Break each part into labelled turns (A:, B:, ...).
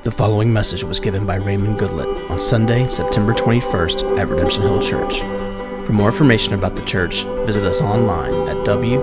A: The following message was given by Raymond Goodlett on Sunday, September 21st at Redemption Hill Church. For more information about the church, visit us online at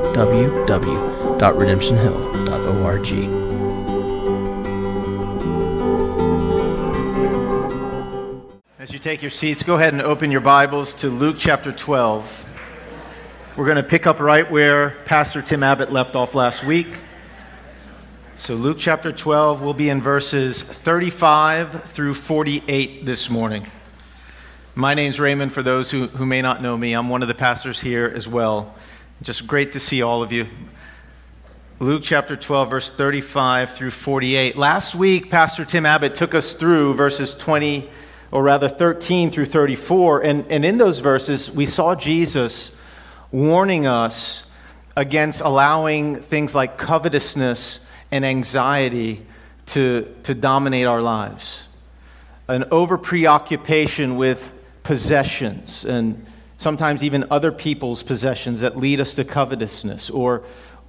A: www.redemptionhill.org.
B: As you take your seats, go ahead and open your Bibles to Luke chapter 12. We're going to pick up right where Pastor Tim Abbott left off last week. So Luke chapter 12 will be in verses 35 through 48 this morning. My name's Raymond, for those who may not know me. I'm one of the pastors here as well. Just great to see all of you. Luke chapter 12, verse 35 through 48. Last week, Pastor Tim Abbott took us through verses 13 through 34. And in those verses, we saw Jesus warning us against allowing things like covetousness and anxiety to dominate our lives. An over-preoccupation with possessions and sometimes even other people's possessions that lead us to covetousness or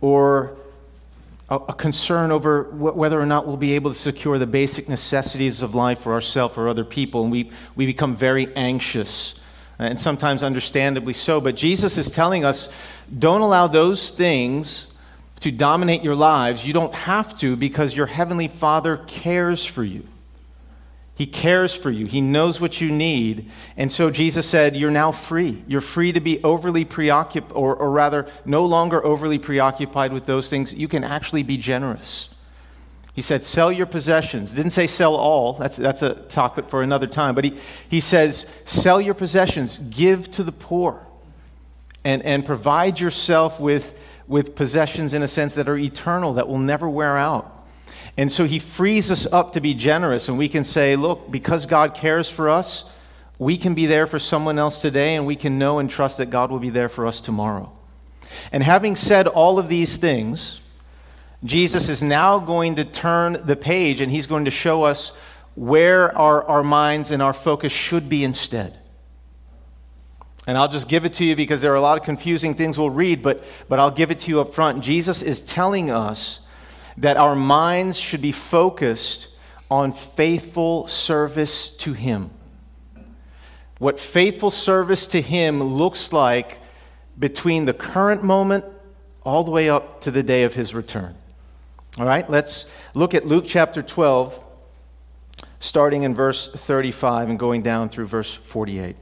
B: a concern over whether or not we'll be able to secure the basic necessities of life for ourselves or other people. And we become very anxious, and sometimes understandably so. But Jesus is telling us, don't allow those things to dominate your lives. You don't have to, because your Heavenly Father cares for you. He cares for you. He knows what you need. And so Jesus said, you're now free. You're free to be overly preoccupied, or rather, no longer overly preoccupied with those things. You can actually be generous. He said, sell your possessions. Didn't say sell all. That's a topic for another time. But he says, sell your possessions. Give to the poor. And provide yourself with possessions in a sense that are eternal, that will never wear out. And so he frees us up to be generous, and we can say, look, because God cares for us, we can be there for someone else today, and we can know and trust that God will be there for us tomorrow. And having said all of these things, Jesus is now going to turn the page, and he's going to show us where our minds and our focus should be instead. And I'll just give it to you because there are a lot of confusing things we'll read, but I'll give it to you up front. Jesus is telling us that our minds should be focused on faithful service to Him. What faithful service to Him looks like between the current moment all the way up to the day of His return. All right, let's look at Luke chapter 12, starting in verse 35 and going down through verse 48.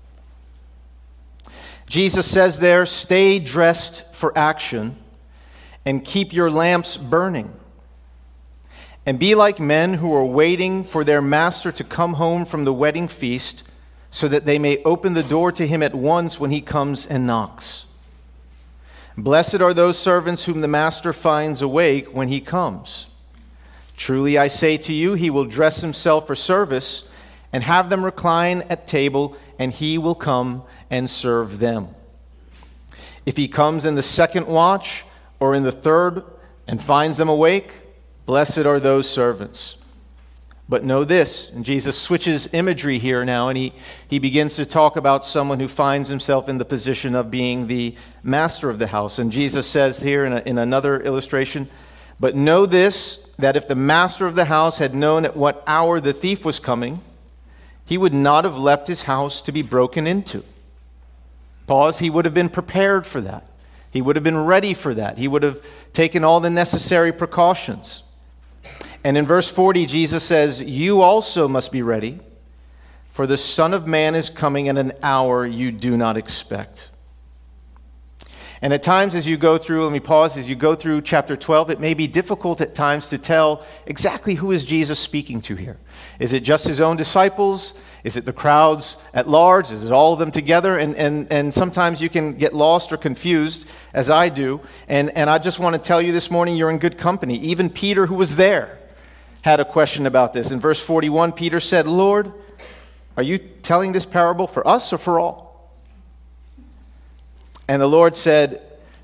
B: Jesus says there, stay dressed for action and keep your lamps burning. And be like men who are waiting for their master to come home from the wedding feast, so that they may open the door to him at once when he comes and knocks. Blessed are those servants whom the master finds awake when he comes. Truly I say to you, he will dress himself for service and have them recline at table, and he will come and serve them. If he comes in the second watch or in the third and finds them awake, blessed are those servants. But know this, and Jesus switches imagery here now, and he begins to talk about someone who finds himself in the position of being the master of the house. And Jesus says here in another illustration, but know this, that if the master of the house had known at what hour the thief was coming, he would not have left his house to be broken into. Pause. He would have been prepared for that. He would have been ready for that. He would have taken all the necessary precautions. And in verse 40, Jesus says, you also must be ready, for the Son of Man is coming at an hour you do not expect. And at times as you go through, let me pause, as you go through chapter 12, it may be difficult at times to tell exactly who is Jesus speaking to here. Is it just his own disciples? Is it the crowds at large? Is it all of them together? And sometimes you can get lost or confused, as I do. And I just want to tell you this morning, you're in good company. Even Peter, who was there, had a question about this. In verse 41, Peter said, Lord, are you telling this parable for us or for all? And the Lord said,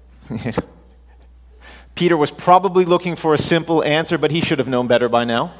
B: Peter was probably looking for a simple answer, but he should have known better by now.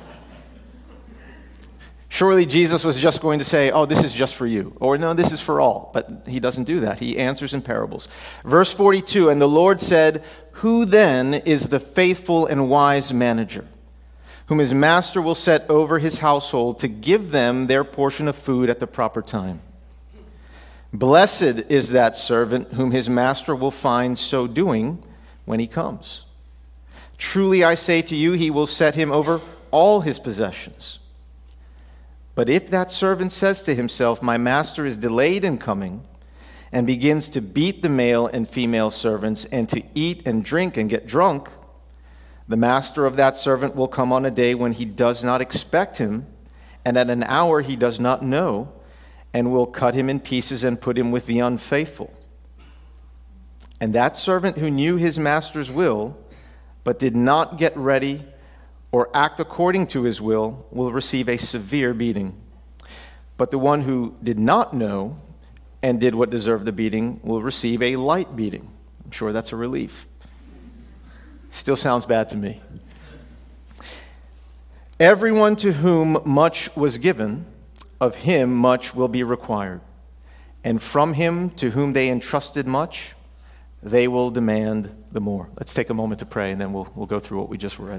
B: Surely Jesus was just going to say, oh, this is just for you. Or no, this is for all. But he doesn't do that. He answers in parables. Verse 42, and the Lord said, who then is the faithful and wise manager, whom his master will set over his household to give them their portion of food at the proper time. Blessed is that servant whom his master will find so doing when he comes. Truly I say to you, he will set him over all his possessions. But if that servant says to himself, my master is delayed in coming, and begins to beat the male and female servants, and to eat and drink and get drunk, the master of that servant will come on a day when he does not expect him, and at an hour he does not know, and will cut him in pieces and put him with the unfaithful. And that servant who knew his master's will, but did not get ready or act according to his will receive a severe beating. But the one who did not know and did what deserved the beating will receive a light beating. I'm sure that's a relief. Still sounds bad to me. Everyone to whom much was given, of him much will be required. And from him to whom they entrusted much, they will demand the more. Let's take a moment to pray, and then we'll go through what we just read.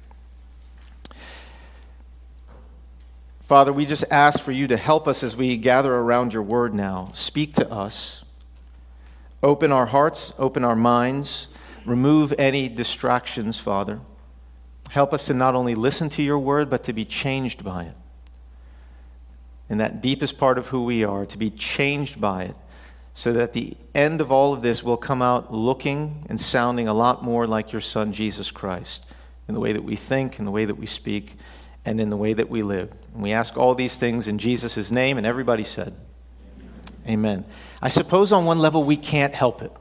B: Father, we just ask for you to help us as we gather around your word now. Speak to us. Open our hearts, open our minds. Remove any distractions, Father. Help us to not only listen to your word, but to be changed by it. In that deepest part of who we are, to be changed by it, so that the end of all of this will come out looking and sounding a lot more like your Son, Jesus Christ, in the way that we think, in the way that we speak, and in the way that we live. And we ask all these things in Jesus' name, and everybody said, Amen. I suppose on one level we can't help it.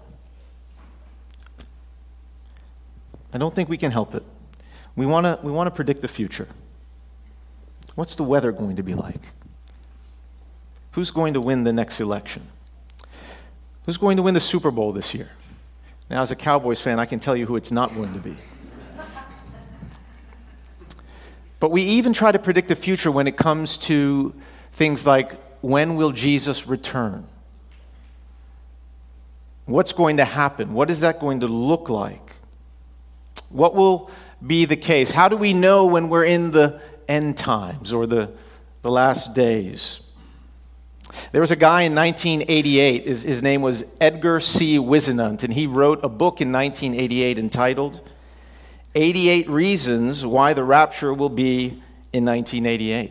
B: I don't think we can help it. We want to predict the future. What's the weather going to be like? Who's going to win the next election? Who's going to win the Super Bowl this year? Now, as a Cowboys fan, I can tell you who it's not going to be. But we even try to predict the future when it comes to things like, when will Jesus return? What's going to happen? What is that going to look like? What will be the case? How do we know when we're in the end times or the last days? There was a guy in 1988, his name was Edgar C. Whisenant, and he wrote a book in 1988 entitled 88 Reasons Why the Rapture Will Be in 1988.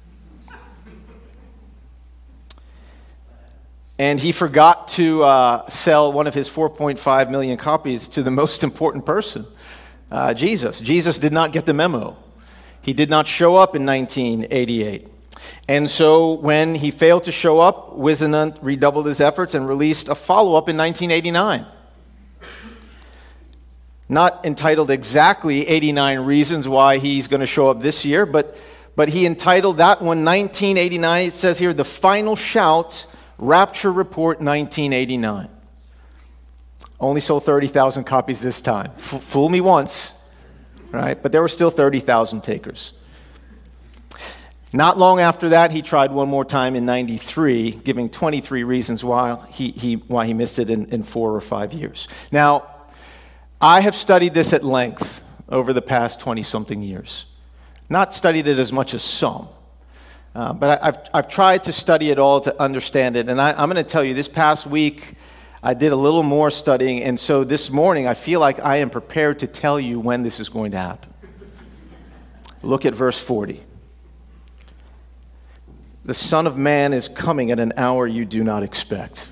B: And he forgot to sell one of his 4.5 million copies to the most important person, Jesus. Jesus did not get the memo. He did not show up in 1988. And so when he failed to show up, Whisenant redoubled his efforts and released a follow-up in 1989. Not entitled exactly 89 Reasons Why He's going to show up this year, but he entitled that one 1989. It says here, The Final Shout, Rapture Report 1989. Only sold 30,000 copies this time. Fool me once, right? But there were still 30,000 takers. Not long after that, he tried one more time in 93, giving 23 reasons why he missed it in 4 or 5 years. Now, I have studied this at length over the past 20-something years. Not studied it as much as some, but I've tried to study it all to understand it. And I'm going to tell you, this past week, I did a little more studying, and so this morning, I feel like I am prepared to tell you when this is going to happen. Look at verse 40. The Son of Man is coming at an hour you do not expect.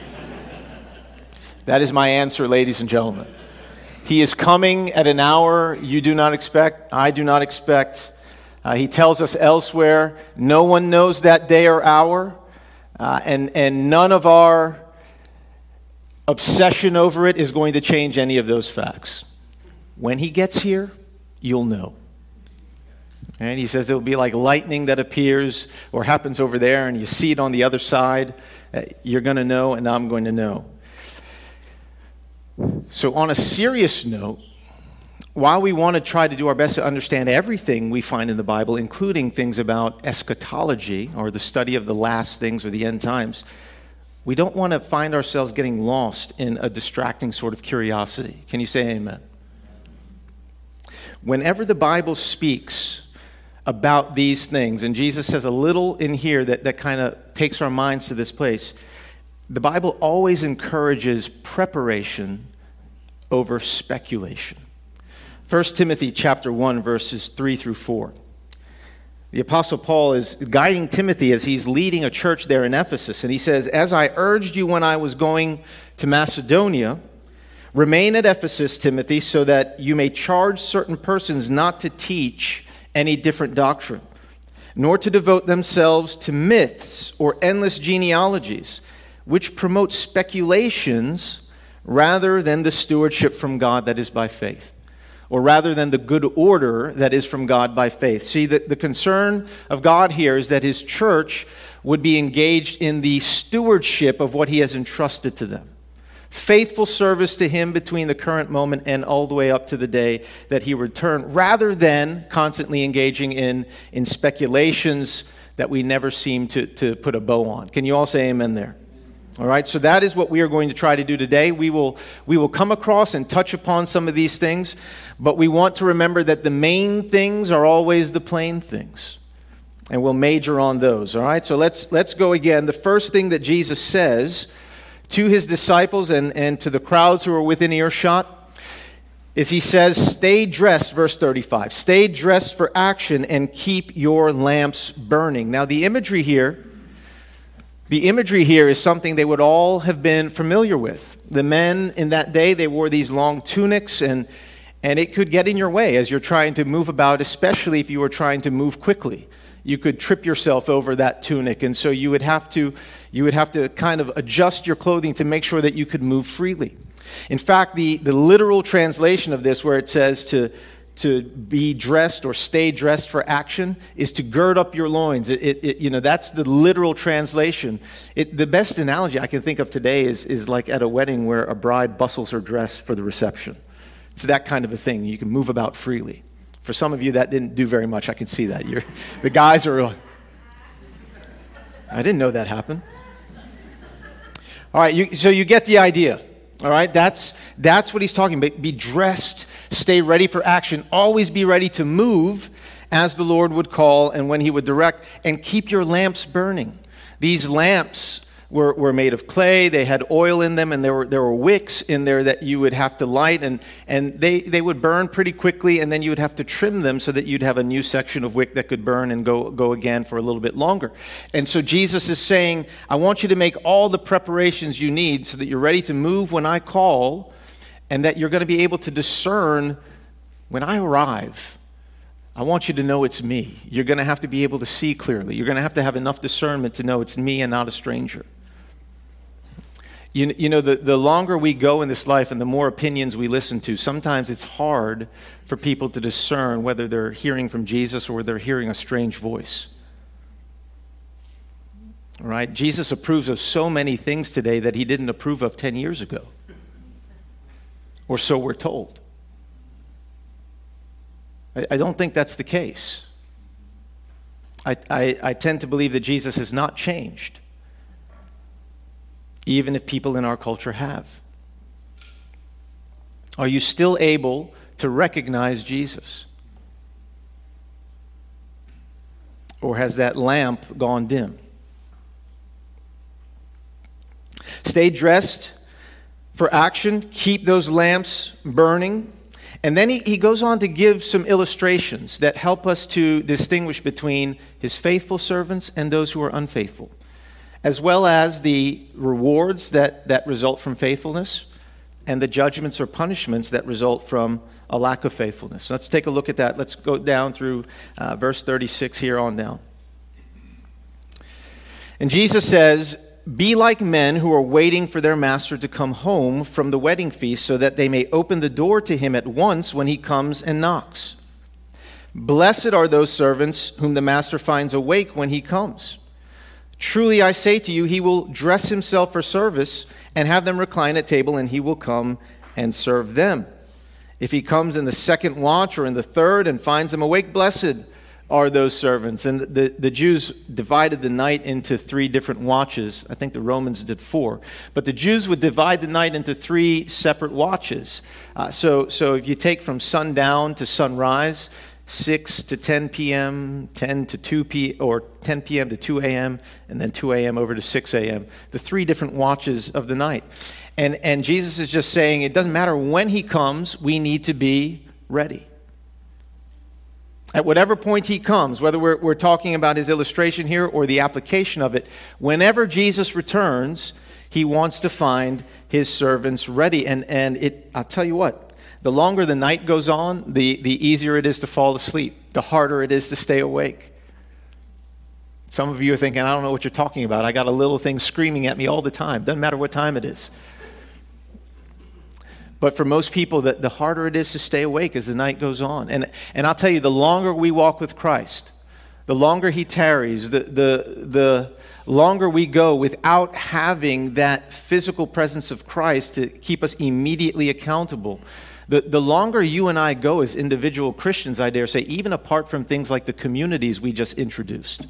B: That is my answer, ladies and gentlemen. He is coming at an hour you do not expect. I do not expect. He tells us elsewhere, no one knows that day or hour, and none of our obsession over it is going to change any of those facts. When he gets here, you'll know. And he says it will be like lightning that appears or happens over there, and you see it on the other side. You're going to know, and I'm going to know. So on a serious note, while we want to try to do our best to understand everything we find in the Bible, including things about eschatology, or the study of the last things or the end times, we don't want to find ourselves getting lost in a distracting sort of curiosity. Can you say amen? Whenever the Bible speaks about these things, and Jesus says a little in here that kind of takes our minds to this place, the Bible always encourages preparation over speculation. 1 Timothy chapter 1, verses 3 through 4. The Apostle Paul is guiding Timothy as he's leading a church there in Ephesus. And he says, "As I urged you when I was going to Macedonia, remain at Ephesus, Timothy, so that you may charge certain persons not to teach any different doctrine, nor to devote themselves to myths or endless genealogies, which promote speculations rather than the stewardship from God that is by faith." Or rather than the good order that is from God by faith. See, the concern of God here is that his church would be engaged in the stewardship of what he has entrusted to them. Faithful service to him between the current moment and all the way up to the day that he return, rather than constantly engaging in speculations that we never seem to put a bow on. Can you all say amen there? All right, so that is what we are going to try to do today. We will come across and touch upon some of these things, but we want to remember that the main things are always the plain things, and we'll major on those. All right, so let's go again. The first thing that Jesus says to his disciples and to the crowds who are within earshot is he says, "Stay dressed," verse 35. "Stay dressed for action and keep your lamps burning." Now the imagery here is something they would all have been familiar with. The men in that day, they wore these long tunics, and it could get in your way as you're trying to move about, especially if you were trying to move quickly. You could trip yourself over that tunic, and so you would have to kind of adjust your clothing to make sure that you could move freely. In fact, the literal translation of this, where it says to be dressed or stay dressed for action, is to gird up your loins. That's the literal translation. The best analogy I can think of today is like at a wedding where a bride bustles her dress for the reception. It's that kind of a thing. You can move about freely. For some of you, that didn't do very much. I can see that. The guys are like, I didn't know that happened. All right, so you get the idea. All right, that's what he's talking about. Be dressed, stay ready for action, always be ready to move as the Lord would call and when he would direct, and keep your lamps burning. These lamps were made of clay, they had oil in them, and there were wicks in there that you would have to light, and they would burn pretty quickly, and then you would have to trim them so that you'd have a new section of wick that could burn and go again for a little bit longer. And so Jesus is saying, I want you to make all the preparations you need so that you're ready to move when I call, and that you're going to be able to discern when I arrive. I want you to know it's me. You're going to have to be able to see clearly. You're going to have enough discernment to know it's me and not a stranger. You know, the longer we go in this life and the more opinions we listen to, sometimes it's hard for people to discern whether they're hearing from Jesus or they're hearing a strange voice. All right? Jesus approves of so many things today that he didn't approve of 10 years ago. Or so we're told. I don't think that's the case. I tend to believe that Jesus has not changed, even if people in our culture have. Are you still able to recognize Jesus? Or has that lamp gone dim? Stay dressed for action. Keep those lamps burning. And then he goes on to give some illustrations that help us to distinguish between his faithful servants and those who are unfaithful, as well as the rewards that result from faithfulness and the judgments or punishments that result from a lack of faithfulness. Let's take a look at that. Let's go down through verse 36 here on down. And Jesus says, "Be like men who are waiting for their master to come home from the wedding feast so that they may open the door to him at once when he comes and knocks. Blessed are those servants whom the master finds awake when he comes. Truly I say to you, he will dress himself for service and have them recline at table, and he will come and serve them. If he comes in the second watch or in the third and finds them awake, blessed are those servants. And the Jews divided the night into 3 different watches. I think the Romans did 4. But the Jews would divide the night into 3 separate watches. So if you take from sundown to sunrise, 6 to 10 p.m., 10 to 2 p.m., or 10 p.m. to 2 a.m., and then 2 a.m. over to 6 a.m., the 3 different watches of the night. And Jesus is just saying it doesn't matter when he comes, we need to be ready. At whatever point he comes, whether we're talking about his illustration here or the application of it, whenever Jesus returns, he wants to find his servants ready. And I'll tell you what, the longer the night goes on, the easier it is to fall asleep, the harder it is to stay awake. Some of you are thinking, I don't know what you're talking about. I got a little thing screaming at me all the time. Doesn't matter what time it is. But for most people, the harder it is to stay awake as the night goes on. And I'll tell you, the longer we walk with Christ, the longer he tarries, the longer we go without having that physical presence of Christ to keep us immediately accountable, the longer you and I go as individual Christians, I dare say, even apart from things like the communities we just introduced,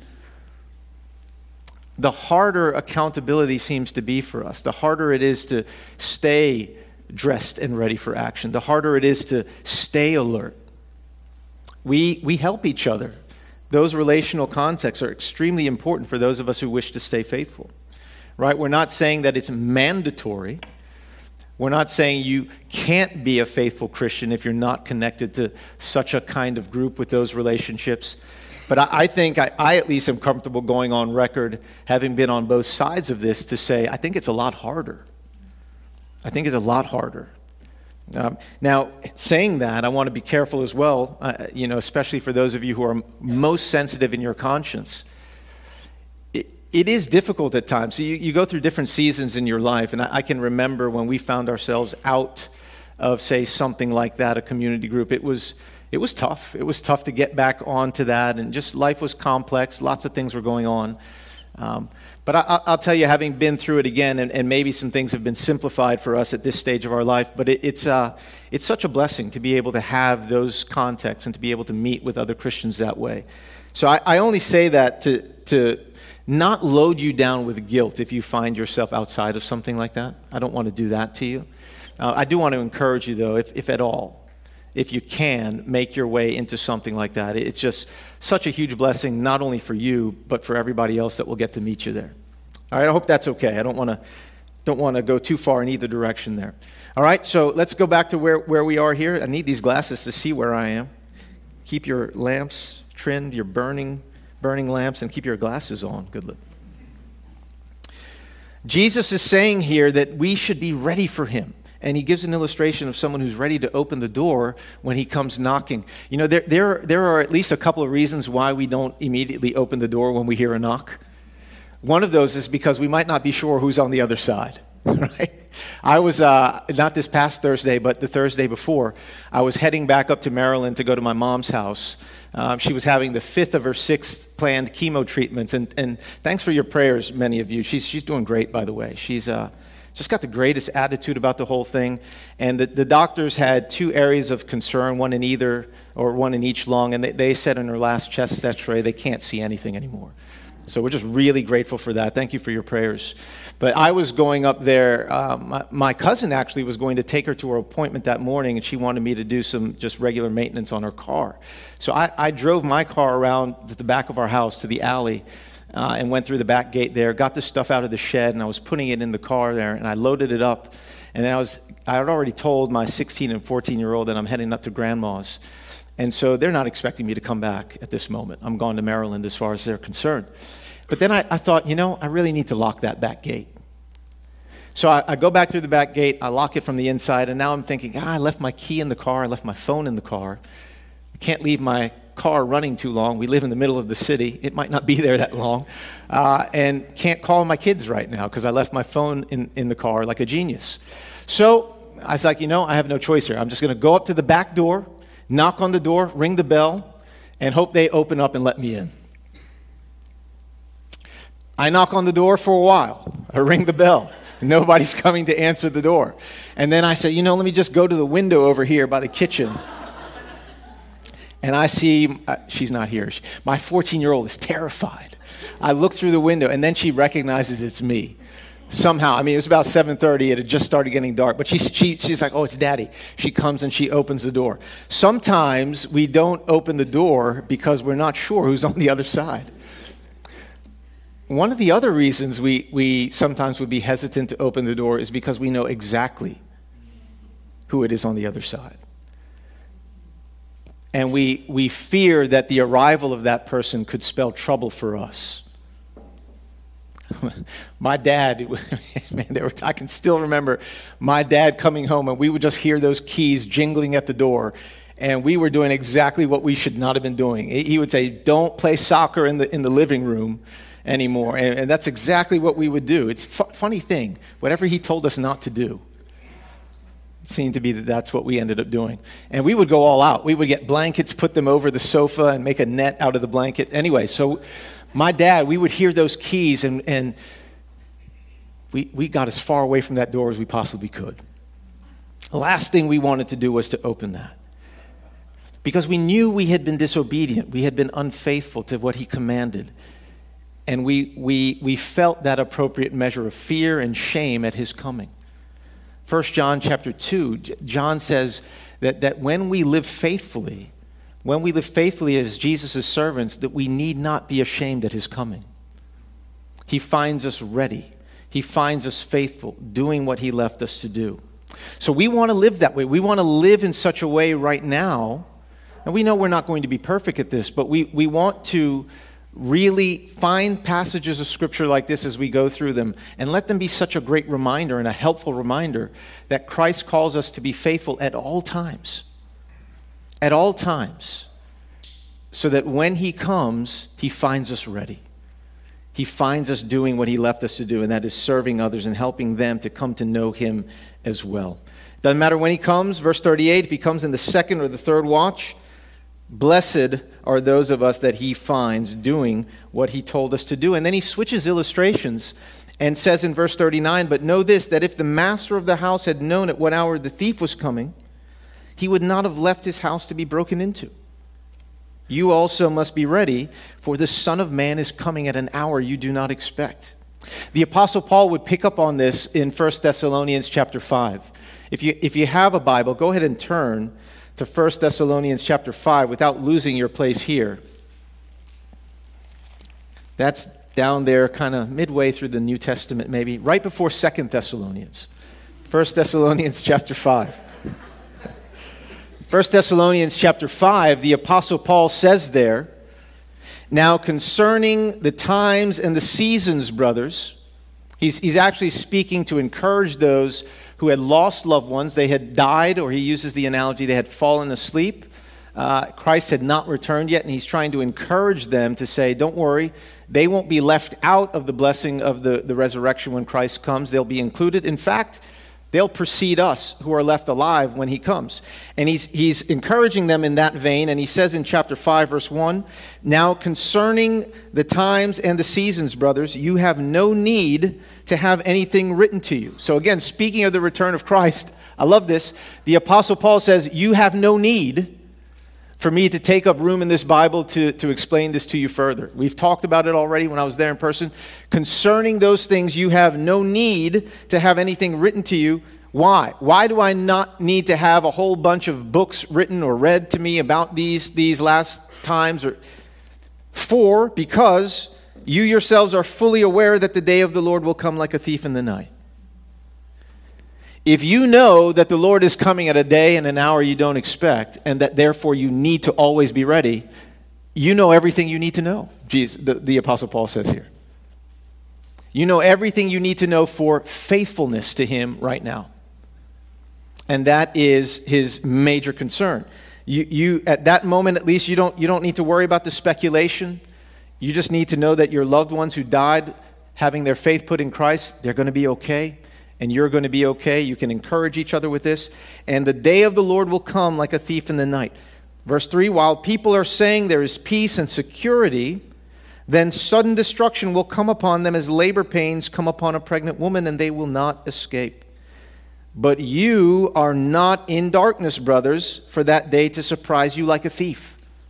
B: the harder accountability seems to be for us, the harder it is to stay dressed and ready for action, the harder it is to stay alert. We help each other. Those relational contexts are extremely important for those of us who wish to stay faithful, right? We're not saying that it's mandatory. We're not saying you can't be a faithful Christian if you're not connected to such a kind of group with those relationships. But I think I at least am comfortable going on record, having been on both sides of this, to say I think it's a lot harder. I think it's a lot harder. Now, saying that, I want to be careful as well, especially for those of you who are most sensitive in your conscience. It is difficult at times. So you go through different seasons in your life, and I can remember when we found ourselves out of, say, something like that, a community group. It was tough. It was tough to get back onto that, and just life was complex. Lots of things were going on. But I'll tell you, having been through it again, and maybe some things have been simplified for us at this stage of our life, but it's such a blessing to be able to have those contexts and to be able to meet with other Christians that way. So I only say that to not load you down with guilt if you find yourself outside of something like that. I don't want to do that to you. I do want to encourage you, though, if at all, if you can, make your way into something like that. It's just such a huge blessing, not only for you, but for everybody else that will get to meet you there. All right, I hope that's okay. I don't want to go too far in either direction there. All right, so let's go back to where we are here. I need these glasses to see where I am. Keep your lamps trimmed, your burning lamps, and keep your glasses on. Good look. Jesus is saying here that we should be ready for him. And he gives an illustration of someone who's ready to open the door when he comes knocking. You know, there are at least a couple of reasons why we don't immediately open the door when we hear a knock. One of those is because we might not be sure who's on the other side, right? I was, not this past Thursday, but the Thursday before, I was heading back up to Maryland to go to my mom's house. She was having the 5th of her 6 planned chemo treatments. And thanks for your prayers, many of you. She's doing great, by the way. She's just got the greatest attitude about the whole thing. And the doctors had 2 areas of concern, one in each lung. And they said in her last chest x-ray, they can't see anything anymore. So we're just really grateful for that. Thank you for your prayers. But I was going up there. My cousin actually was going to take her to her appointment that morning, and she wanted me to do some just regular maintenance on her car. So I drove my car around the back of our house to the alley and went through the back gate there, got the stuff out of the shed, and I was putting it in the car there, and I loaded it up. And then I had already told my 16 and 14-year-old that I'm heading up to Grandma's. And so they're not expecting me to come back at this moment. I'm going to Maryland as far as they're concerned. But then I thought, I really need to lock that back gate. So I go back through the back gate, I lock it from the inside, and now I'm thinking, I left my key in the car, I left my phone in the car. I can't leave my car running too long. We live in the middle of the city. It might not be there that long. And can't call my kids right now because I left my phone in the car like a genius. So I was like, I have no choice here. I'm just going to go up to the back door, knock on the door, ring the bell, and hope they open up and let me in. I knock on the door for a while. I ring the bell. Nobody's coming to answer the door. And then I say, let me just go to the window over here by the kitchen. And I see, she's not here. My 14-year-old is terrified. I look through the window, and then she recognizes it's me. Somehow, I mean, it was about 7:30. It had just started getting dark. But she's like, oh, it's Daddy. She comes and she opens the door. Sometimes we don't open the door because we're not sure who's on the other side. One of the other reasons we sometimes would be hesitant to open the door is because we know exactly who it is on the other side. And we fear that the arrival of that person could spell trouble for us. My dad, man, I can still remember my dad coming home, and we would just hear those keys jingling at the door, and we were doing exactly what we should not have been doing. He would say, don't play soccer in the living room anymore, and that's exactly what we would do. It's a funny thing. Whatever he told us not to do, it seemed to be that's what we ended up doing. And we would go all out. We would get blankets, put them over the sofa, and make a net out of the blanket. Anyway, so my dad, we would hear those keys, and we got as far away from that door as we possibly could. The last thing we wanted to do was to open that, because we knew we had been disobedient. We had been unfaithful to what he commanded. And we felt that appropriate measure of fear and shame at his coming. 1 John chapter 2, John says that when we live faithfully as Jesus' servants, that we need not be ashamed at his coming. He finds us ready. He finds us faithful, doing what he left us to do. So we want to live that way. We want to live in such a way right now. And we know we're not going to be perfect at this, but we want to really find passages of Scripture like this as we go through them, and let them be such a great reminder and a helpful reminder that Christ calls us to be faithful at all times. At all times. So that when he comes, he finds us ready. He finds us doing what he left us to do, and that is serving others and helping them to come to know him as well. Doesn't matter when he comes. Verse 38, if he comes in the second or the third watch, blessed are those of us that he finds doing what he told us to do. And then he switches illustrations and says in verse 39, but know this, that if the master of the house had known at what hour the thief was coming, he would not have left his house to be broken into. You also must be ready, for the Son of Man is coming at an hour you do not expect. The Apostle Paul would pick up on this in 1 Thessalonians chapter 5. If you have a Bible, go ahead and turn to 1 Thessalonians chapter 5 without losing your place here. That's down there kind of midway through the New Testament, maybe, right before 2 Thessalonians. 1 Thessalonians chapter 5. 1 Thessalonians chapter 5, the Apostle Paul says there, now concerning the times and the seasons, brothers, he's actually speaking to encourage those who had lost loved ones. They had died, or he uses the analogy, they had fallen asleep. Christ had not returned yet, and he's trying to encourage them to say, don't worry, they won't be left out of the blessing of the resurrection when Christ comes. They'll be included. In fact, they'll precede us who are left alive when he comes. And he's encouraging them in that vein, and he says in chapter 5, verse 1, now concerning the times and the seasons, brothers, you have no need to have anything written to you. So again, speaking of the return of Christ, I love this. The Apostle Paul says, you have no need for me to take up room in this Bible to explain this to you further. We've talked about it already when I was there in person. Concerning those things, you have no need to have anything written to you. Why? Why do I not need to have a whole bunch of books written or read to me about these last times? Because you yourselves are fully aware that the day of the Lord will come like a thief in the night. If you know that the Lord is coming at a day and an hour you don't expect, and that therefore you need to always be ready, you know everything you need to know, the Apostle Paul says here. You know everything you need to know for faithfulness to him right now. And that is his major concern. You at that moment, at least, you don't need to worry about the speculation. You just need to know that your loved ones who died having their faith put in Christ, they're going to be okay. And you're going to be okay. You can encourage each other with this. And the day of the Lord will come like a thief in the night. Verse 3, while people are saying there is peace and security, then sudden destruction will come upon them as labor pains come upon a pregnant woman, and they will not escape. But you are not in darkness, brothers, for that day to surprise you like a thief.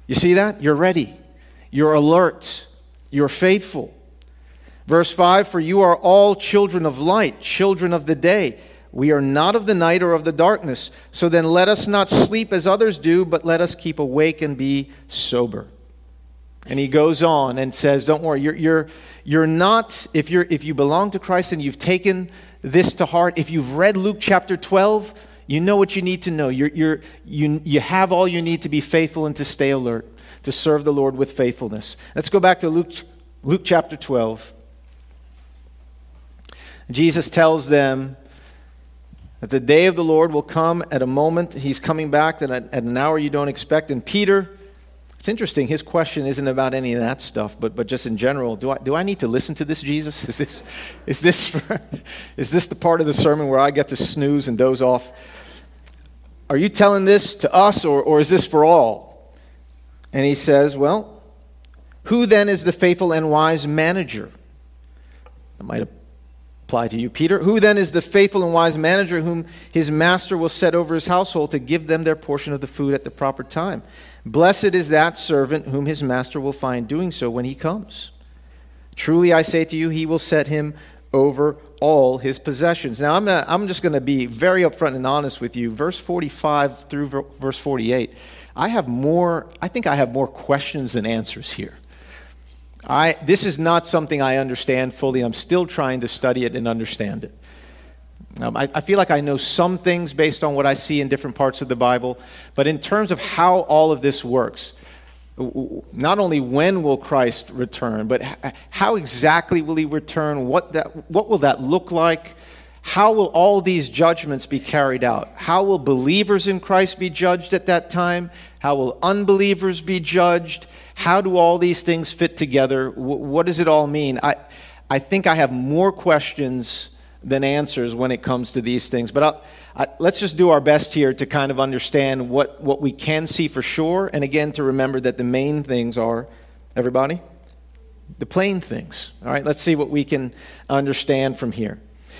B: You see that? You're ready. You're alert. You're faithful. Verse 5, for you are all children of light, children of the day. We are not of the night or of the darkness. So then let us not sleep as others do, but let us keep awake and be sober. And he goes on and says, don't worry, you're not, if you belong to Christ and you've taken this to heart, if you've read Luke chapter 12, you know what you need to know. You have all you need to be faithful and to stay alert, to serve the Lord with faithfulness. Let's go back to Luke chapter 12. Jesus tells them that the day of the Lord will come at a moment. He's coming back at an hour you don't expect. And Peter, it's interesting, his question isn't about any of that stuff, but just in general, do I need to listen to this, Jesus? Is this the part of the sermon where I get to snooze and doze off? Are you telling this to us, or is this for all? And he says, well, who then is the faithful and wise manager? That might apply to you, Peter. Who then is the faithful and wise manager whom his master will set over his household to give them their portion of the food at the proper time? Blessed is that servant whom his master will find doing so when he comes. Truly I say to you, he will set him over all his possessions. Now I'm just going to be very upfront and honest with you. Verse 45 through verse 48, I think I have more questions than answers here. This is not something I understand fully. I'm still trying to study it and understand it. I feel like I know some things based on what I see in different parts of the Bible, but in terms of how all of this works, not only when will Christ return, but how exactly will he return? What will that look like? How will all these judgments be carried out? How will believers in Christ be judged at that time? How will unbelievers be judged? How do all these things fit together? What does it all mean? I think I have more questions than answers when it comes to these things. But let's just do our best here to kind of understand what we can see for sure. And again, to remember that the main things are, everybody, the plain things. All right, let's see what we can understand from here.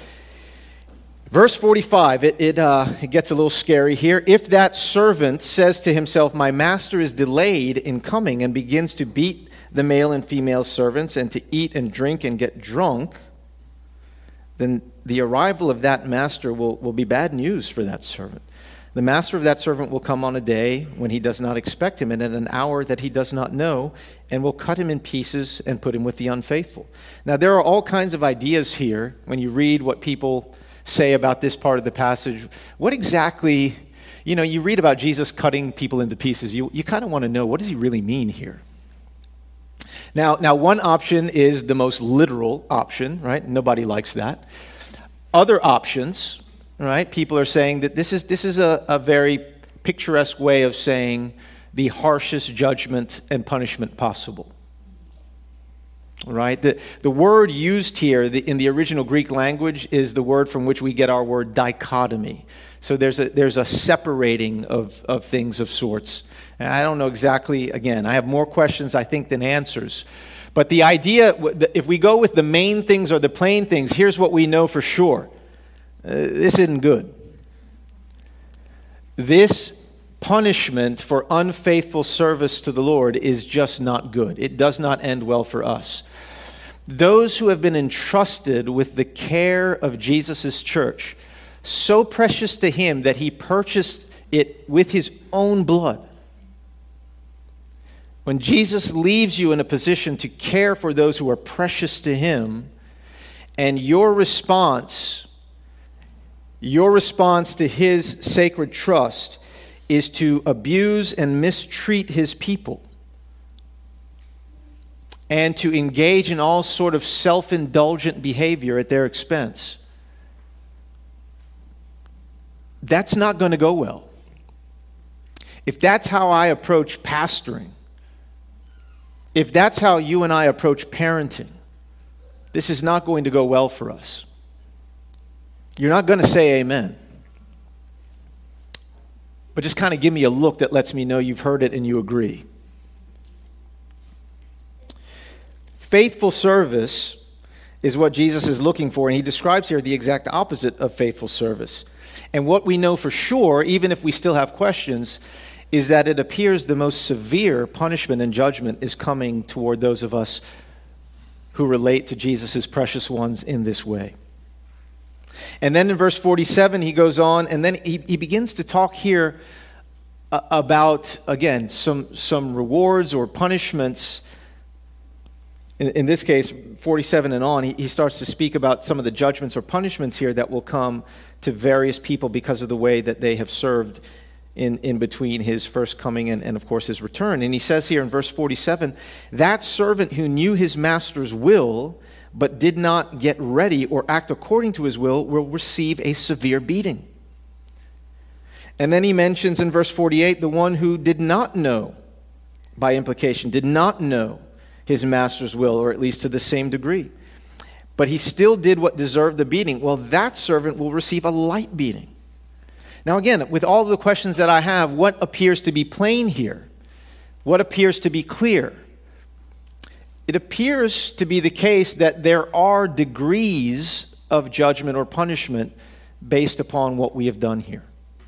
B: Verse 45, it gets a little scary here. If that servant says to himself, my master is delayed in coming, and begins to beat the male and female servants and to eat and drink and get drunk, then the arrival of that master will be bad news for that servant. The master of that servant will come on a day when he does not expect him and at an hour that he does not know, and will cut him in pieces and put him with the unfaithful. Now, there are all kinds of ideas here when you read what people say about this part of the passage. What exactly, you read about Jesus cutting people into pieces. You kind of want to know, what does he really mean here? Now, one option is the most literal option, right? Nobody likes that. Other options, right? People are saying that this is a very picturesque way of saying the harshest judgment and punishment possible. Right? The word used here in the original Greek language is the word from which we get our word dichotomy. So there's a separating of things of sorts. And I don't know exactly, again, I have more questions, I think, than answers. But the idea, if we go with the main things or the plain things, here's what we know for sure. This isn't good. This punishment for unfaithful service to the Lord is just not good. It does not end well for us. Those who have been entrusted with the care of Jesus' church, so precious to him that he purchased it with his own blood. When Jesus leaves you in a position to care for those who are precious to him, and your response to his sacred trust is to abuse and mistreat his people and to engage in all sort of self-indulgent behavior at their expense, that's not going to go well. If that's how I approach pastoring, if that's how you and I approach parenting, this is not going to go well for us. You're not going to say amen. But just kind of give me a look that lets me know you've heard it and you agree. Faithful service is what Jesus is looking for, and he describes here the exact opposite of faithful service. And what we know for sure, even if we still have questions, is that it appears the most severe punishment and judgment is coming toward those of us who relate to Jesus' precious ones in this way. And then in verse 47, he goes on, and then he begins to talk here about, again, some rewards or punishments. In this case, 47 and on, he starts to speak about some of the judgments or punishments here that will come to various people because of the way that they have served in between his first coming and of course, his return. And he says here in verse 47, that servant who knew his master's will but did not get ready or act according to his will receive a severe beating. And then he mentions in verse 48, the one who did not know, by implication, did not know his master's will, or at least to the same degree, but he still did what deserved the beating. Well, that servant will receive a light beating. Now again, with all the questions that I have, what appears to be plain here? What appears to be clear? It appears to be the case that there are degrees of judgment or punishment based upon what we have done here.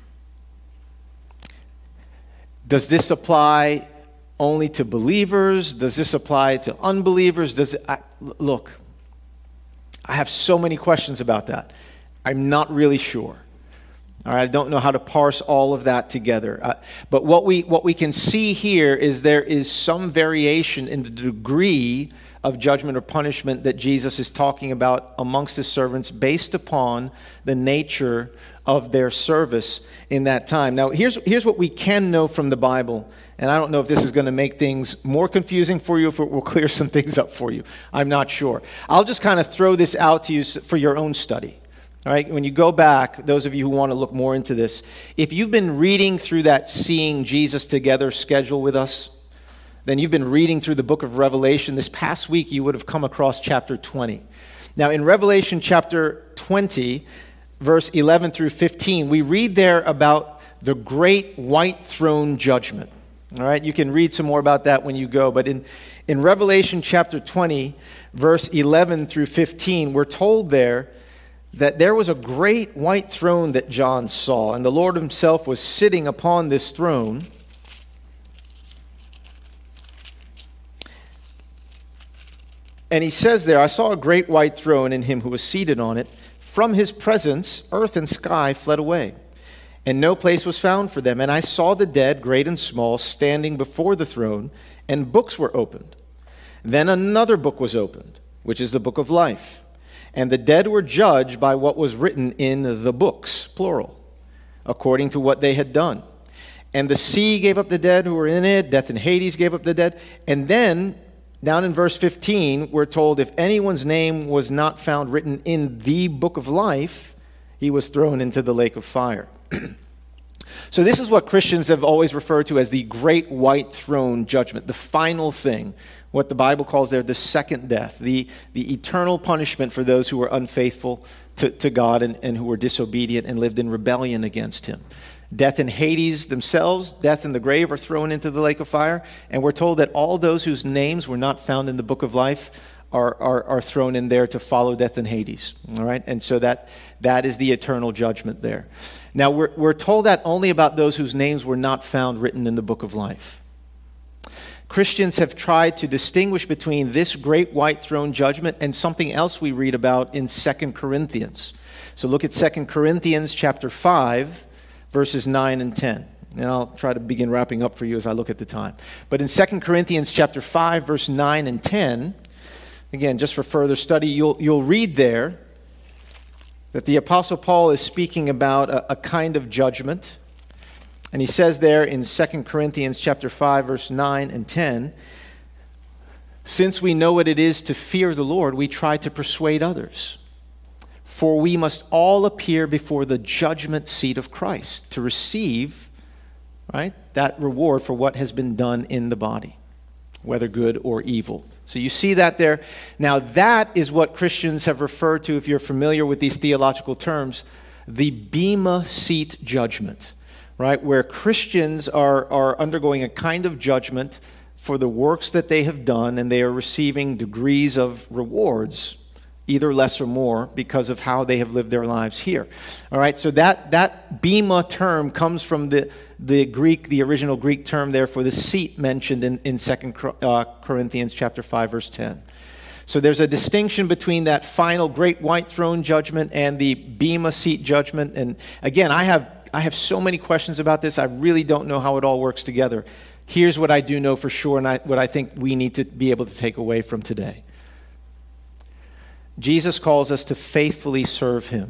B: Does this apply only to believers? Does this apply to unbelievers? Look, I have so many questions about that. I'm not really sure. All right, I don't know how to parse all of that together. But what we can see here is there is some variation in the degree of judgment or punishment that Jesus is talking about amongst his servants based upon the nature of their service in that time. Now, here's what we can know from the Bible, and I don't know if this is going to make things more confusing for you, if it will clear some things up for you. I'm not sure. I'll just kind of throw this out to you for your own study. All right, when you go back, those of you who want to look more into this, if you've been reading through that Seeing Jesus Together schedule with us, then you've been reading through the book of Revelation. This past week, you would have come across chapter 20. Now, in Revelation chapter 20, verse 11 through 15, we read there about the great white throne judgment. All right, you can read some more about that when you go. But in Revelation chapter 20, verse 11 through 15, we're told there that there was a great white throne that John saw, and the Lord himself was sitting upon this throne. And he says there, I saw a great white throne and him who was seated on it. From his presence, earth and sky fled away, and no place was found for them. And I saw the dead, great and small, standing before the throne, and books were opened. Then another book was opened, which is the book of life. And the dead were judged by what was written in the books, plural, according to what they had done. And the sea gave up the dead who were in it, death and Hades gave up the dead. And then, down in verse 15, we're told if anyone's name was not found written in the book of life, he was thrown into the lake of fire. So this is what Christians have always referred to as the great white throne judgment, the final thing, what the Bible calls there the second death, the eternal punishment for those who were unfaithful to God and who were disobedient and lived in rebellion against him. Death and Hades themselves, death and the grave are thrown into the lake of fire, and we're told that all those whose names were not found in the book of life are thrown in there to follow death and Hades. All right, and so that is the eternal judgment there. Now we're told that only about those whose names were not found written in the book of life. Christians have tried to distinguish between this great white throne judgment and something else we read about in 2 Corinthians. So look at 2 Corinthians chapter 5, verses 9 and 10. And I'll try to begin wrapping up for you as I look at the time. But in 2 Corinthians chapter 5, verse 9 and 10, again, just for further study, you'll read there that the Apostle Paul is speaking about a kind of judgment. And he says there in 2 Corinthians chapter 5, verse 9 and 10, since we know what it is to fear the Lord, we try to persuade others. For we must all appear before the judgment seat of Christ to receive, right, that reward for what has been done in the body, whether good or evil. So you see that there. Now that is what Christians have referred to, if you're familiar with these theological terms, the Bema seat judgment. Right, where Christians are undergoing a kind of judgment for the works that they have done, and they are receiving degrees of rewards, either less or more, because of how they have lived their lives here. All right, so that Bema term comes from the the original Greek term there for the seat mentioned in 2 Corinthians chapter 5, verse 10. So there's a distinction between that final great white throne judgment and the bema seat judgment. And again, I have so many questions about this. I really don't know how it all works together. Here's what I do know for sure, and what I think we need to be able to take away from today. Jesus calls us to faithfully serve him.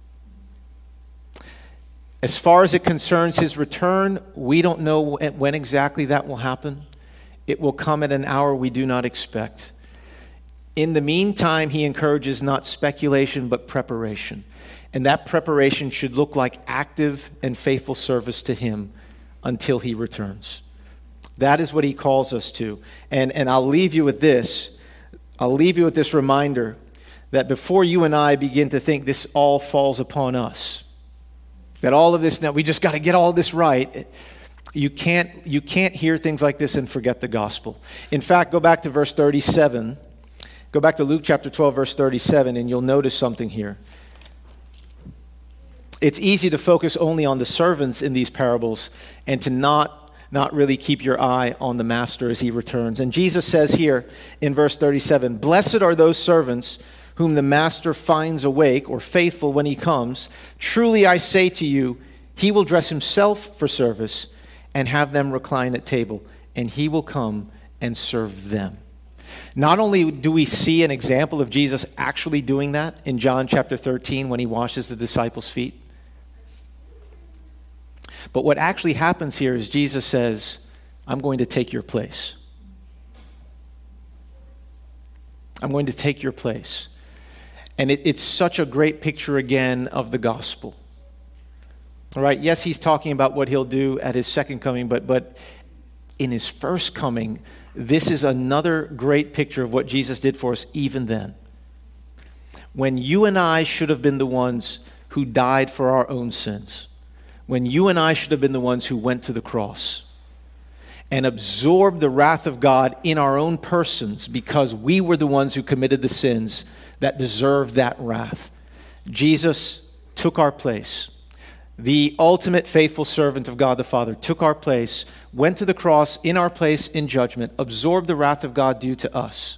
B: As far as it concerns his return, we don't know when exactly that will happen. It will come at an hour we do not expect. In the meantime, he encourages not speculation, but preparation. And that preparation should look like active and faithful service to him until he returns. That is what he calls us to. And I'll leave you with this. I'll leave you with this reminder that before you and I begin to think this all falls upon us, that all of this, now we just got to get all this right, you can't hear things like this and forget the gospel. In fact, go back to verse 37. Go back to Luke chapter 12, verse 37, and you'll notice something here. It's easy to focus only on the servants in these parables and to not really keep your eye on the master as he returns. And Jesus says here in verse 37, "Blessed are those servants whom the master finds awake or faithful when he comes. Truly I say to you, he will dress himself for service and have them recline at table, and he will come and serve them." Not only do we see an example of Jesus actually doing that in John chapter 13 when he washes the disciples' feet, but what actually happens here is Jesus says, "I'm going to take your place. I'm going to take your place." And it's such a great picture again of the gospel. All right, yes, he's talking about what he'll do at his second coming, but in his first coming, this is another great picture of what Jesus did for us even then. When you and I should have been the ones who died for our own sins, when you and I should have been the ones who went to the cross and absorbed the wrath of God in our own persons because we were the ones who committed the sins that deserved that wrath, Jesus took our place. The ultimate faithful servant of God the Father took our place, went to the cross in our place in judgment, absorbed the wrath of God due to us,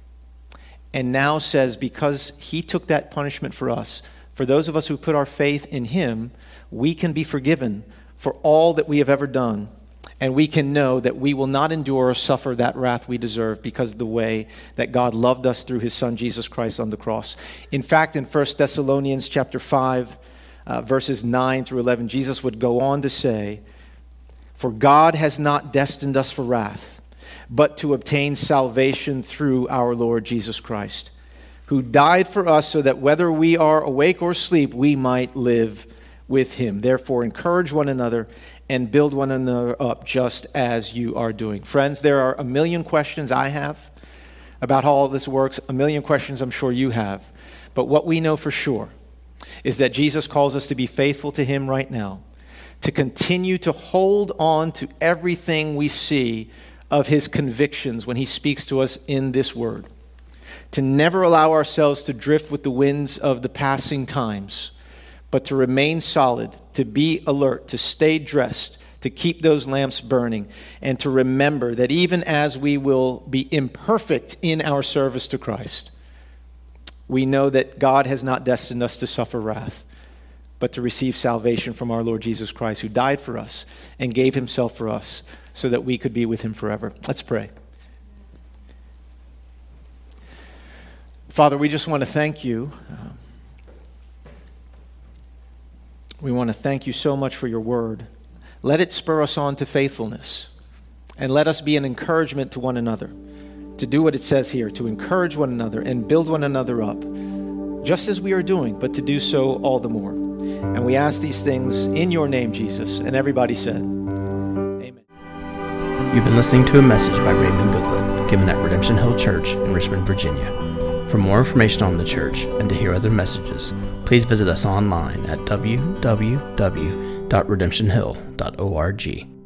B: and now says because he took that punishment for us, for those of us who put our faith in him, we can be forgiven for all that we have ever done, and we can know that we will not endure or suffer that wrath we deserve because of the way that God loved us through his Son Jesus Christ on the cross. In fact, in 1 Thessalonians chapter 5, verses 9 through 11, Jesus would go on to say, "For God has not destined us for wrath, but to obtain salvation through our Lord Jesus Christ, who died for us so that whether we are awake or asleep, we might live with him. Therefore, encourage one another and build one another up just as you are doing." Friends, there are a million questions I have about how all this works, a million questions I'm sure you have. But what we know for sure is that Jesus calls us to be faithful to him right now, to continue to hold on to everything we see of his convictions when he speaks to us in this word, to never allow ourselves to drift with the winds of the passing times, but to remain solid, to be alert, to stay dressed, to keep those lamps burning, and to remember that even as we will be imperfect in our service to Christ, we know that God has not destined us to suffer wrath, but to receive salvation from our Lord Jesus Christ, who died for us and gave himself for us so that we could be with him forever. Let's pray. Father, we just want to thank you. We want to thank you so much for your word. Let it spur us on to faithfulness, and let us be an encouragement to one another, to do what it says here, to encourage one another and build one another up, just as we are doing, but to do so all the more. And we ask these things in your name, Jesus. And everybody said, amen.
A: You've been listening to a message by Raymond Goodlet, given at Redemption Hill Church in Richmond, Virginia. For more information on the church and to hear other messages, please visit us online at www.redemptionhill.org.